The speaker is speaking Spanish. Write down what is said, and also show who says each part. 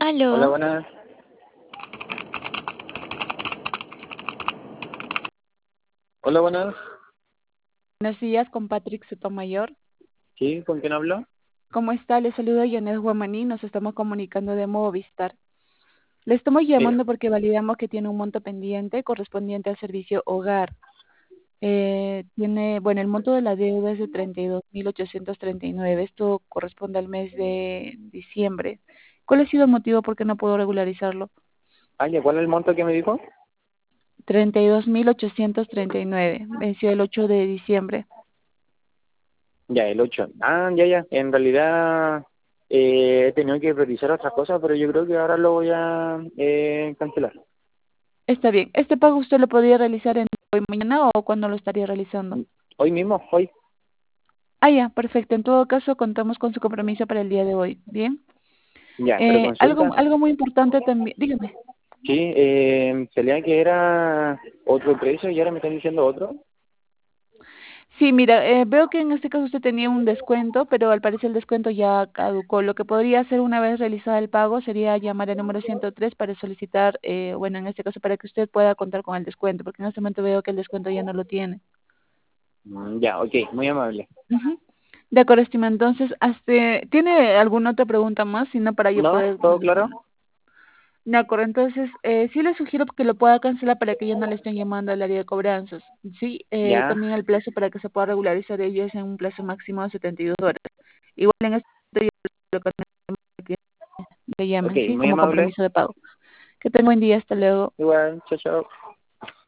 Speaker 1: Hola,
Speaker 2: Aló,
Speaker 1: buenas. Hola, buenas.
Speaker 2: buenos días con Patrick Sotomayor.
Speaker 1: ¿Sí? ¿Con quién hablo?
Speaker 2: ¿Cómo está? Le saludo Janet Guamaní. Nos estamos comunicando de Movistar. Le estamos llamando porque validamos que tiene un monto pendiente correspondiente al servicio hogar. Bueno, el monto de la deuda es de 32.839. Esto corresponde al mes de diciembre. ¿Cuál ha sido el motivo por qué no puedo regularizarlo?
Speaker 1: Ya, ¿cuál es el monto que me dijo?
Speaker 2: 32.839. Venció el 8 de diciembre.
Speaker 1: Ya, el 8. Ya. En realidad he tenido que revisar otras cosas, pero yo creo que ahora lo voy a cancelar.
Speaker 2: Está bien. ¿Este pago usted lo podría realizar en hoy, mañana o cuándo lo estaría realizando?
Speaker 1: Hoy mismo, hoy.
Speaker 2: Ah, ya, perfecto. En todo caso, contamos con su compromiso para el día de hoy. Bien.
Speaker 1: Ya, pero consulta.
Speaker 2: Algo muy importante también. Dígame.
Speaker 1: Sí, salía que era otro precio y ahora me están diciendo otro.
Speaker 2: Sí, mira, veo que en este caso usted tenía un descuento, pero al parecer el descuento ya caducó. Lo que podría hacer una vez realizado el pago sería llamar al número 103 para solicitar, bueno, en este caso para que usted pueda contar con el descuento, porque en este momento veo que el descuento ya no lo tiene.
Speaker 1: Ya, ok, muy amable.
Speaker 2: Ujú. De acuerdo, estima. Entonces, ¿tiene alguna otra pregunta más? Si no, para yo
Speaker 1: ¿No?
Speaker 2: poder
Speaker 1: ¿Todo claro?
Speaker 2: solucionar. De acuerdo, entonces sí le sugiero que lo pueda cancelar para que ya no le estén llamando al área de cobranzas. Sí,
Speaker 1: Ya,
Speaker 2: también el plazo para que se pueda regularizar ello es en un plazo máximo de 72 horas. Igual en este yo lo que le
Speaker 1: ok,
Speaker 2: llamen, ¿sí?
Speaker 1: muy
Speaker 2: Como
Speaker 1: amable.
Speaker 2: compromiso de pago. Que tenga buen día, hasta luego.
Speaker 1: Igual, chao, chao.